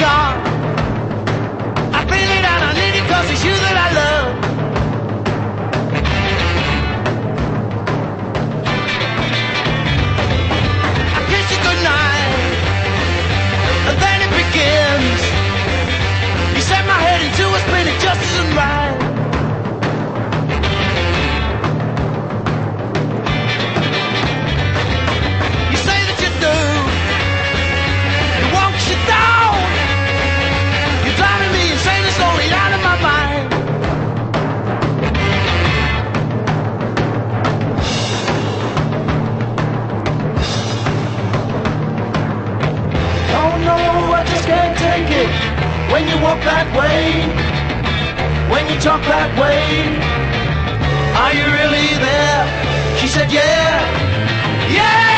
gone. I feel it and I need it 'cause it's you that I love. I kiss you goodnight, and then it begins. You set my head into a spin, it just isn't right. You say that you do, you won't sit down. You're driving me insane and slowly out of my mind. Oh no, I just can't take it. When you walk that way, when you talk that way, are you really there? She said, yeah, yeah.